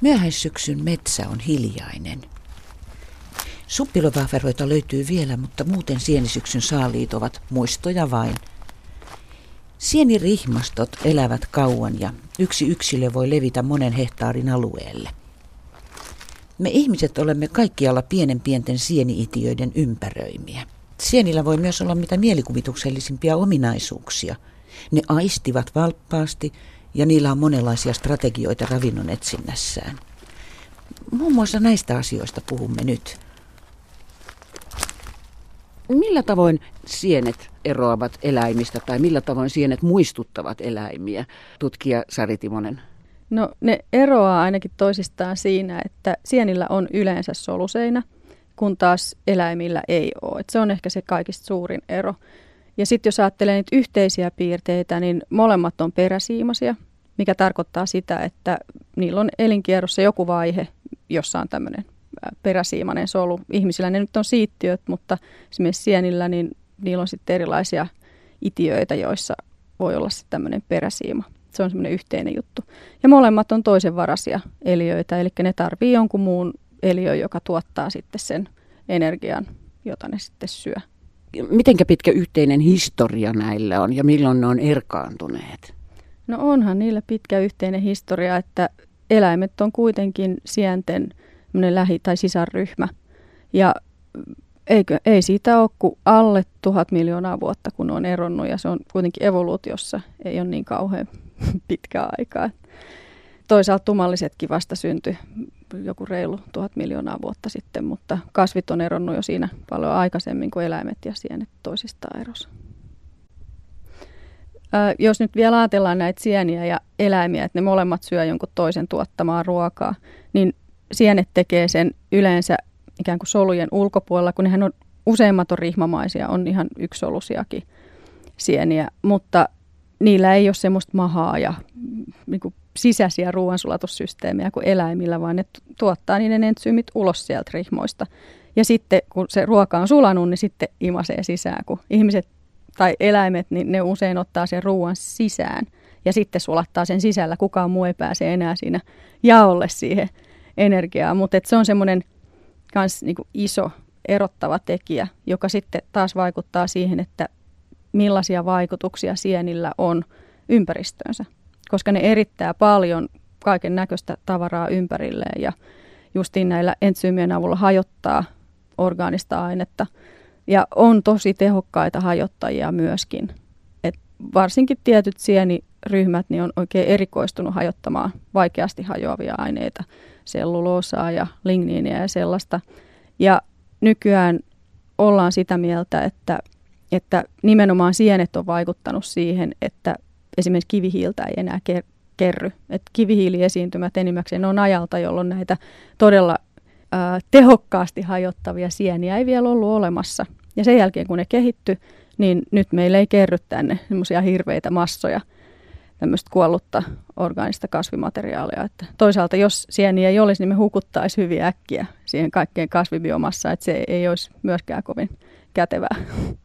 Myöhäissyksyn metsä on hiljainen. Suppilovaaferoita löytyy vielä, mutta muuten sienisyksyn saaliit ovat muistoja vain. Sienirihmastot elävät kauan ja yksi yksilö voi levitä monen hehtaarin alueelle. Me ihmiset olemme kaikkialla pienten sieni-itiöiden ympäröimiä. Sienillä voi myös olla mitä mielikuvituksellisimpia ominaisuuksia. Ne aistivat valppaasti ja niillä on monenlaisia strategioita ravinnon etsinnässään. Muun muassa näistä asioista puhumme nyt. Millä tavoin sienet eroavat eläimistä tai millä tavoin sienet muistuttavat eläimiä, tutkija Sari Timonen? No ne eroaa ainakin toisistaan siinä, että sienillä on yleensä soluseinä, kun taas eläimillä ei ole. Et se on ehkä se kaikista suurin ero. Ja sitten jos ajattelee niitä yhteisiä piirteitä, niin molemmat on peräsiimaisia, mikä tarkoittaa sitä, että niillä on elinkierrossa joku vaihe, jossa on tämmöinen peräsiimainen solu. Ihmisillä ne nyt on siittiöt, mutta esimerkiksi sienillä niin niillä on sitten erilaisia itiöitä, joissa voi olla sitten tämmöinen peräsiima. Se on semmoinen yhteinen juttu. Ja molemmat on toisenvaraisia eliöitä, eli ne tarvii jonkun muun eliön, joka tuottaa sitten sen energian, jota ne sitten syö. Mitenkä pitkä yhteinen historia näillä on ja milloin ne on erkaantuneet? No onhan niillä pitkä yhteinen historia, että eläimet on kuitenkin sienten lähi- tai sisarryhmä. Ja ei siitä ole kuin alle 1000 miljoonaa vuotta, kun on eronnut, ja se on kuitenkin evoluutiossa, ei ole niin kauhean pitkää aikaa. Toisaalta tumallisetkin vasta syntyi joku reilu 1000 miljoonaa vuotta sitten, mutta kasvit on eronnut jo siinä paljon aikaisemmin kuin eläimet ja sienet toisistaan erossa. Jos nyt vielä ajatellaan näitä sieniä ja eläimiä, että ne molemmat syö jonkun toisen tuottamaa ruokaa, niin sienet tekee sen yleensä ikään kuin solujen ulkopuolella, kun nehän on, useimmat on rihmamaisia, on ihan yksisolusiakin sieniä, mutta niillä ei ole semmoista mahaa ja niin kuin sisäisiä ruoansulatussysteemejä kuin eläimillä, vaan ne tuottaa niiden entsyymit ulos sieltä rihmoista. Ja sitten kun se ruoka on sulanut, niin sitten imasee sisään, kun ihmiset tai eläimet, niin ne usein ottaa sen ruoan sisään ja sitten sulattaa sen sisällä. Kukaan muu ei pääse enää siinä jaolle siihen energiaa, mutta se on semmoinen kans niinku iso erottava tekijä, joka sitten taas vaikuttaa siihen, että millaisia vaikutuksia sienillä on ympäristöönsä, koska ne erittää paljon kaiken näköistä tavaraa ympärilleen ja justiin näillä entsyymien avulla hajottaa orgaanista ainetta ja on tosi tehokkaita hajottajia myöskin. Et varsinkin tietyt sieniryhmät niin on oikein erikoistunut hajottamaan vaikeasti hajoavia aineita, selluloosaa ja ligniiniä ja sellaista. Ja nykyään ollaan sitä mieltä, että nimenomaan sienet on vaikuttanut siihen, että esimerkiksi kivihiiltä ei enää kerry. Että kivihiiliesiintymät enimmäkseen on ajalta, jolloin näitä todella tehokkaasti hajottavia sieniä ei vielä ollut olemassa. Ja sen jälkeen, kun ne kehittyi, niin nyt meillä ei kerry tänne semmoisia hirveitä massoja, tämmöistä kuollutta orgaanista kasvimateriaalia. Että toisaalta, jos sieniä ei olisi, niin me hukuttaisi hyvin äkkiä siihen kaikkeen kasvibiomassaan, että se ei olisi myöskään kovin kätevää.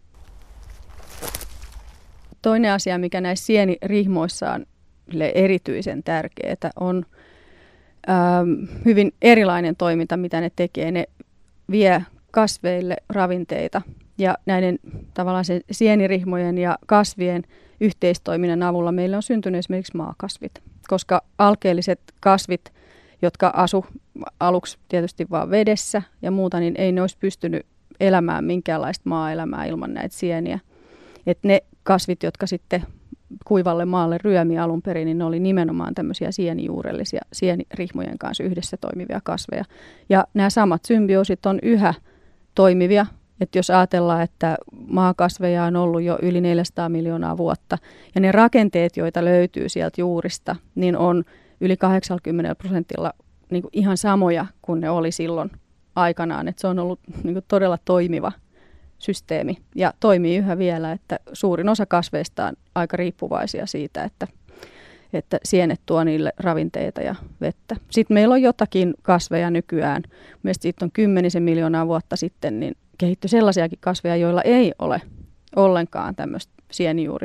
Toinen asia, mikä näissä sienirihmoissa on erityisen tärkeää, on hyvin erilainen toiminta, mitä ne tekee. Ne vie kasveille ravinteita ja näiden tavallaan se sienirihmojen ja kasvien yhteistoiminnan avulla meillä on syntynyt esimerkiksi maakasvit, koska alkeelliset kasvit, jotka asu aluksi tietysti vaan vedessä ja muuta, niin ei ne olisi pystynyt elämään minkäänlaista maaelämää ilman näitä sieniä. Et ne kasvit, jotka sitten kuivalle maalle ryömi alun perin, niin ne oli nimenomaan tämmöisiä sienijuurellisia, sienirihmojen kanssa yhdessä toimivia kasveja. Ja nämä samat symbioosit on yhä toimivia. Että jos ajatellaan, että maakasveja on ollut jo yli 400 miljoonaa vuotta, ja ne rakenteet, joita löytyy sieltä juurista, niin on yli 80% niin kuin ihan samoja kuin ne oli silloin aikanaan. Että se on ollut niin kuin todella toimiva systeemi ja toimii yhä vielä, että suurin osa kasveista on aika riippuvaisia siitä, että sienet tuo niille ravinteita ja vettä. Sitten meillä on jotakin kasveja nykyään, mielestäni siitä on 10 miljoonaa vuotta sitten, niin kehittyi sellaisiakin kasveja, joilla ei ole ollenkaan tämmöistä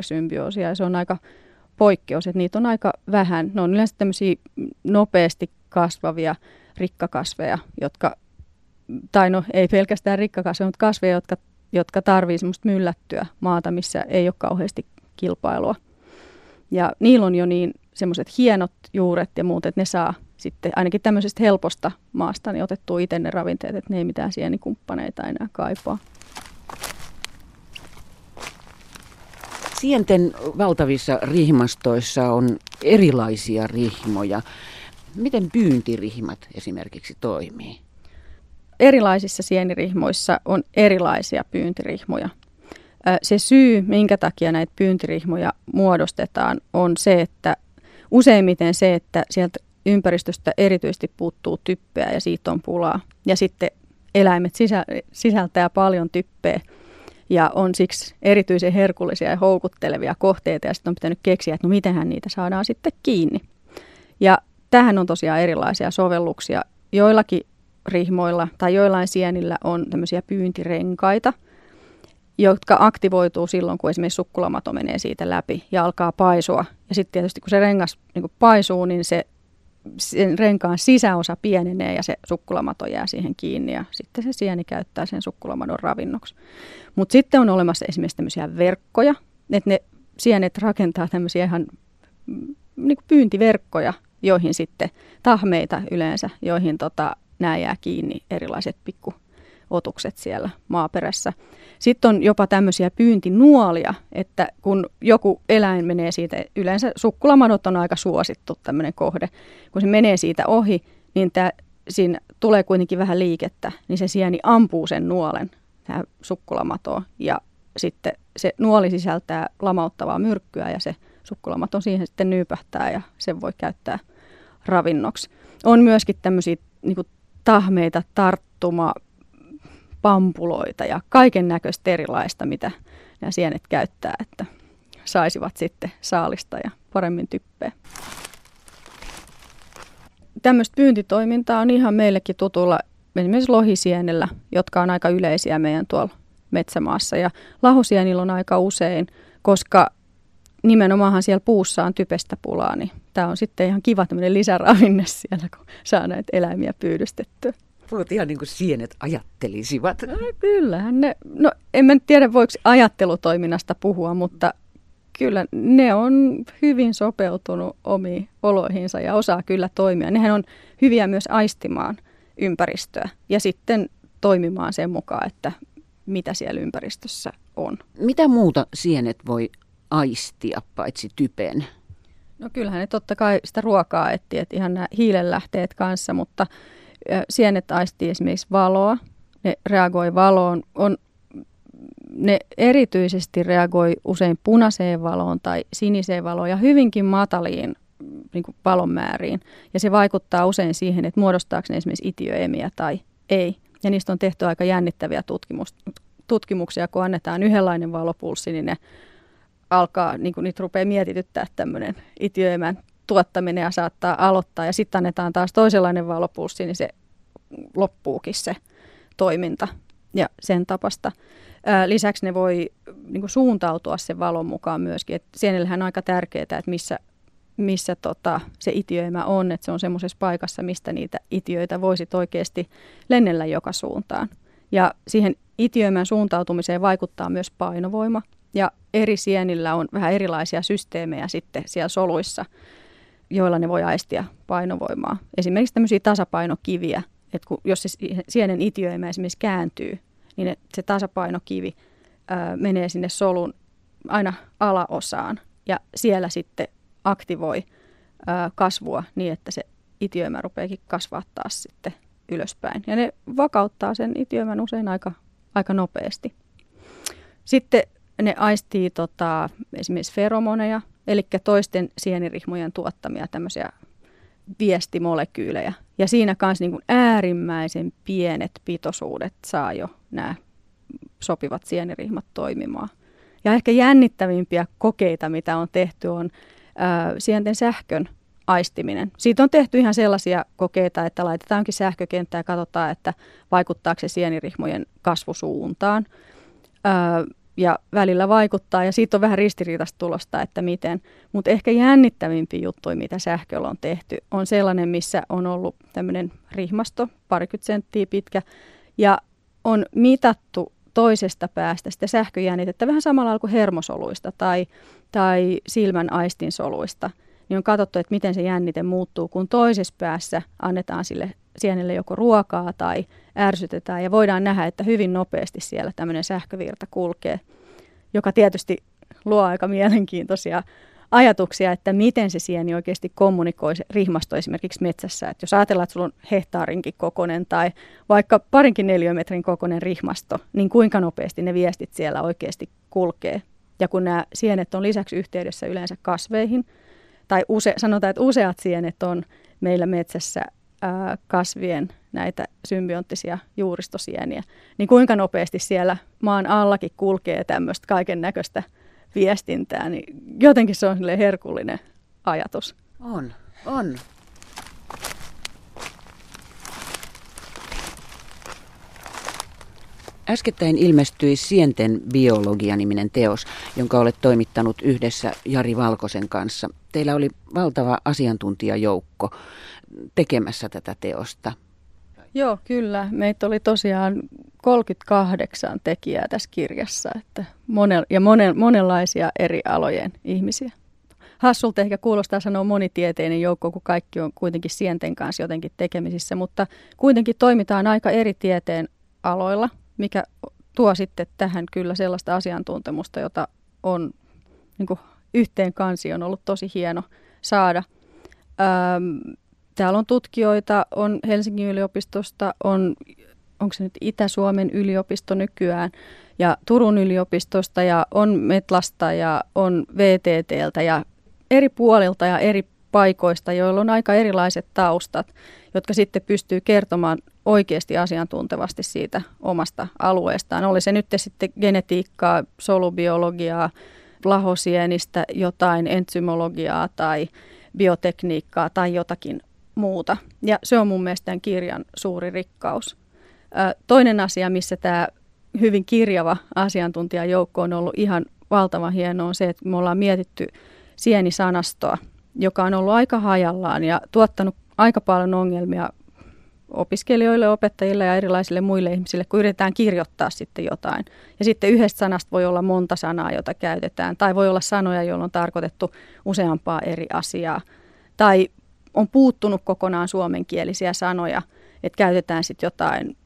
sienijuurisymbioosia ja se on aika poikkeus, että niitä on aika vähän. Ne on yleensä tämmöisiä nopeasti kasvavia rikkakasveja, tai no ei pelkästään rikkakasveja, mutta kasveja, jotka tarvii semmoista myllättyä maata, missä ei ole kauheasti kilpailua. Ja niillä on jo niin semmoiset hienot juuret ja muut, että ne saa sitten ainakin tämmöisestä helposta maasta niin otettua itse ne ravinteet, että ne ei mitään sienikumppaneita enää kaipaa. Sienten valtavissa rihmastoissa on erilaisia rihmoja. Miten pyyntirihmat esimerkiksi toimii? Erilaisissa sienirihmoissa on erilaisia pyyntirihmoja. Se syy, minkä takia näitä pyyntirihmoja muodostetaan, on se, että useimmiten se, että sieltä ympäristöstä erityisesti puuttuu typpeä ja siitä on pulaa. Ja sitten eläimet sisältää paljon typpeä ja on siksi erityisen herkullisia ja houkuttelevia kohteita. Ja sitten on pitänyt keksiä, että no mitenhän niitä saadaan sitten kiinni. Ja tähän on tosiaan erilaisia sovelluksia. Joillakin rihmoilla tai joillain sienillä on tämmöisiä pyyntirenkaita, jotka aktivoituu silloin, kun esimerkiksi sukkulamato menee siitä läpi ja alkaa paisua. Ja sitten tietysti kun se rengas niin paisuu, niin sen renkaan sisäosa pienenee ja se sukkulamato jää siihen kiinni ja sitten se sieni käyttää sen sukkulamadon ravinnoksi. Mutta sitten on olemassa esimerkiksi tämmöisiä verkkoja, että ne sienet rakentaa tämmöisiä ihan niin kuin pyyntiverkkoja, joihin sitten tahmeita yleensä, joihin nämä jää kiinni erilaiset pikkuotukset siellä maaperässä. Sitten on jopa tämmöisiä pyyntinuolia, että kun joku eläin menee siitä, yleensä sukkulamadot on aika suosittu tämmöinen kohde, kun se menee siitä ohi, niin siinä tulee kuitenkin vähän liikettä, niin se sieni ampuu sen nuolen tähän sukkulamatoon ja sitten se nuoli sisältää lamauttavaa myrkkyä ja se sukkulamato siihen sitten nyypähtää ja sen voi käyttää ravinnoksi. On myöskin tämmöisiä niin kuin tahmeita, pampuloita ja kaiken näköistä erilaista, mitä nämä sienet käyttää, että saisivat sitten saalista ja paremmin typpeä. Tämmöistä pyyntitoimintaa on ihan meillekin tutulla esimerkiksi lohisienellä, jotka on aika yleisiä meidän tuolla metsämaassa. Ja lahosienillä on aika usein, koska nimenomaan siellä puussa on typestä pulaa, niin tämä on sitten ihan kiva tämmöinen lisäravinne siellä, kun saa näitä eläimiä pyydystettyä. Puhut ihan niin kuin sienet ajattelisivat. No, kyllähän ne, no en mä tiedä voiko ajattelutoiminnasta puhua, mutta kyllä ne on hyvin sopeutunut omiin oloihinsa ja osaa kyllä toimia. Nehän on hyviä myös aistimaan ympäristöä ja sitten toimimaan sen mukaan, että mitä siellä ympäristössä on. Mitä muuta sienet voi aistia paitsi typen? No kyllähän ne totta kai sitä ruokaa etsii, että ihan nämä hiilenlähteet kanssa, mutta sienet aistii esimerkiksi valoa, ne reagoi valoon, ne erityisesti reagoi usein punaiseen valoon tai siniseen valoon ja hyvinkin mataliin niin kuin valonmääriin. Ja se vaikuttaa usein siihen, että muodostaako ne esimerkiksi itiöemiä tai ei. Ja niistä on tehty aika jännittäviä tutkimuksia, kun annetaan yhdenlainen valopulssi, niin ne alkaa, niin kuin niitä rupeaa mietityttää tämmöinen itiöemän tuottaminen ja saattaa aloittaa. Ja sitten annetaan taas toisenlainen valopulssi, niin se loppuukin se toiminta ja sen tapasta. Lisäksi ne voi niin kuin suuntautua sen valon mukaan myöskin. Et sienellähän on aika tärkeää, että missä se itiöimä on, että se on semmoisessa paikassa, mistä niitä itiöitä voisi oikeasti lennellä joka suuntaan. Ja siihen itiöimän suuntautumiseen vaikuttaa myös painovoima. Ja eri sienillä on vähän erilaisia systeemejä sitten siellä soluissa, joilla ne voi aistia painovoimaa. Esimerkiksi tämmöisiä tasapainokiviä, että jos se sienen itiöimä esimerkiksi kääntyy, niin se tasapainokivi menee sinne solun aina alaosaan ja siellä sitten aktivoi kasvua niin, että se itiöimä rupeakin kasvaa taas sitten ylöspäin. Ja ne vakauttaa sen itiöimän usein aika nopeasti. Sitten ne aistii esimerkiksi feromoneja, eli toisten sienirihmojen tuottamia tämmöisiä viestimolekyylejä. Ja siinä kanssa niin kuin äärimmäisen pienet pitoisuudet saa jo nämä sopivat sienirihmat toimimaan. Ja ehkä jännittävimpiä kokeita, mitä on tehty, on sienten sähkön aistiminen. Siitä on tehty ihan sellaisia kokeita, että laitetaankin sähkökenttää ja katsotaan, että vaikuttaako se sienirihmojen kasvusuuntaan. ja välillä vaikuttaa ja siitä on vähän ristiriitaista tulosta, että miten. Mutta ehkä jännittävimpi juttu, mitä sähköllä on tehty, on sellainen, missä on ollut tämmöinen rihmasto, 20 senttiä pitkä ja on mitattu toisesta päästä sitä sähköjännitettä vähän samalla lailla kuin hermosoluista tai silmän aistinsoluista. Niin on katsottu, että miten se jännite muuttuu, kun toisessa päässä annetaan sille sienelle joko ruokaa tai ärsytetään. Ja voidaan nähdä, että hyvin nopeasti siellä tämmöinen sähkövirta kulkee, joka tietysti luo aika mielenkiintoisia ajatuksia, että miten se sieni oikeasti kommunikoi rihmasto esimerkiksi metsässä. Että jos ajatellaan, että sulla on hehtaarinkin kokoinen tai vaikka parinkin neliömetrin kokoinen rihmasto, niin kuinka nopeasti ne viestit siellä oikeasti kulkee. Ja kun nämä sienet on lisäksi yhteydessä yleensä kasveihin, tai sanotaan, että useat sienet on meillä metsässä kasvien näitä symbioottisia juuristosieniä, niin kuinka nopeasti siellä maan allakin kulkee tämmöistä kaiken näköistä viestintää, niin jotenkin se on herkullinen ajatus. On. Äskettäin ilmestyi Sienten biologia-niminen teos, jonka olet toimittanut yhdessä Jari Valkosen kanssa. Teillä oli valtava asiantuntijajoukko tekemässä tätä teosta. Joo, kyllä. Meitä oli tosiaan 38 tekijää tässä kirjassa että monenlaisia eri alojen ihmisiä. Hassulta ehkä kuulostaa sanoa monitieteinen joukko, kun kaikki on kuitenkin sienten kanssa jotenkin tekemisissä, mutta kuitenkin toimitaan aika eri tieteen aloilla, mikä tuo sitten tähän kyllä sellaista asiantuntemusta, jota on niin kuin yhteen kansi on ollut tosi hieno saada. Täällä on tutkijoita, on Helsingin yliopistosta, onko se nyt Itä-Suomen yliopisto nykyään, ja Turun yliopistosta, ja on Metlasta, ja on VTTltä, ja eri puolilta ja eri paikoista, joilla on aika erilaiset taustat, jotka sitten pystyy kertomaan oikeasti asiantuntevasti siitä omasta alueestaan. Oli se nyt sitten genetiikkaa, solubiologiaa, lahosienistä, jotain entsymologiaa tai biotekniikkaa tai jotakin muuta. Ja se on mun mielestä tämän kirjan suuri rikkaus. Toinen asia, missä tämä hyvin kirjava asiantuntijajoukko on ollut ihan valtavan hieno, on se, että me ollaan mietitty sienisanastoa, joka on ollut aika hajallaan ja tuottanut aika paljon ongelmia opiskelijoille, opettajille ja erilaisille muille ihmisille, kun yritetään kirjoittaa sitten jotain. Ja sitten yhdestä sanasta voi olla monta sanaa, jota käytetään, tai voi olla sanoja, joilla on tarkoitettu useampaa eri asiaa. Tai on puuttunut kokonaan suomenkielisiä sanoja, että käytetään sitten jotain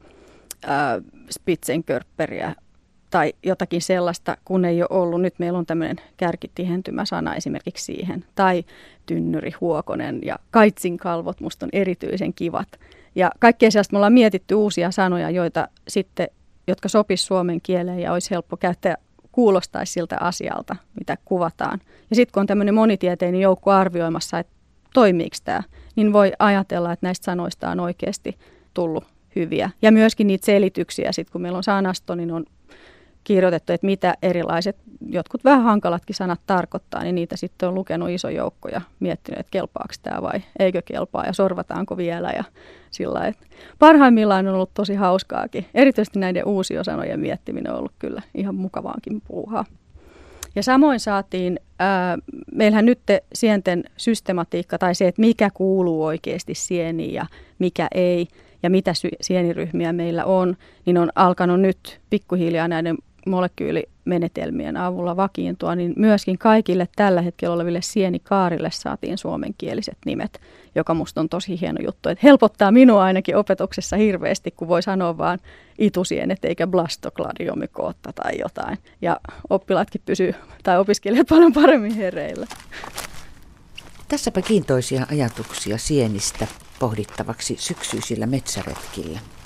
spitzenkörpperiä tai jotakin sellaista, kun ei ole ollut. Nyt meillä on tämmöinen kärkitihentymäsana esimerkiksi siihen. Tai tynnyrihuokonen ja kaitsinkalvot musta on erityisen kivat. Ja kaikkea sellaista me ollaan mietitty uusia sanoja, jotka sopis suomen kieleen ja olisi helppo käyttää, kuulostaisi siltä asialta, mitä kuvataan. Ja sitten kun on tämmöinen monitieteinen joukko arvioimassa, että toimiiko tämä, niin voi ajatella, että näistä sanoista on oikeasti tullut hyviä. Ja myöskin niitä selityksiä, sitten kun meillä on sanasto, niin on kirjoitettu, että mitä erilaiset, jotkut vähän hankalatkin sanat tarkoittaa, niin niitä sitten on lukenut iso joukko ja miettinyt, että kelpaako tämä vai eikö kelpaa ja sorvataanko vielä. Ja sillä että parhaimmillaan on ollut tosi hauskaakin. Erityisesti näiden uusiosanojen miettiminen on ollut kyllä ihan mukavaankin puuhaa. Ja samoin saatiin, meillähän nyt sienten systematiikka tai se, että mikä kuuluu oikeasti sieniin ja mikä ei ja mitä sieniryhmiä meillä on, niin on alkanut nyt pikkuhiljaa näiden molekyylimenetelmien avulla vakiintua, niin myöskin kaikille tällä hetkellä oleville sienikaarille saatiin suomenkieliset nimet, joka musta on tosi hieno juttu, että helpottaa minua ainakin opetuksessa hirveästi, kun voi sanoa vaan itusienet eikä blastogladiomykootta tai jotain. Ja oppilaatkin opiskelijat paljon paremmin hereillä. Tässäpä kiintoisia ajatuksia sienistä pohdittavaksi syksyisillä metsäretkillä.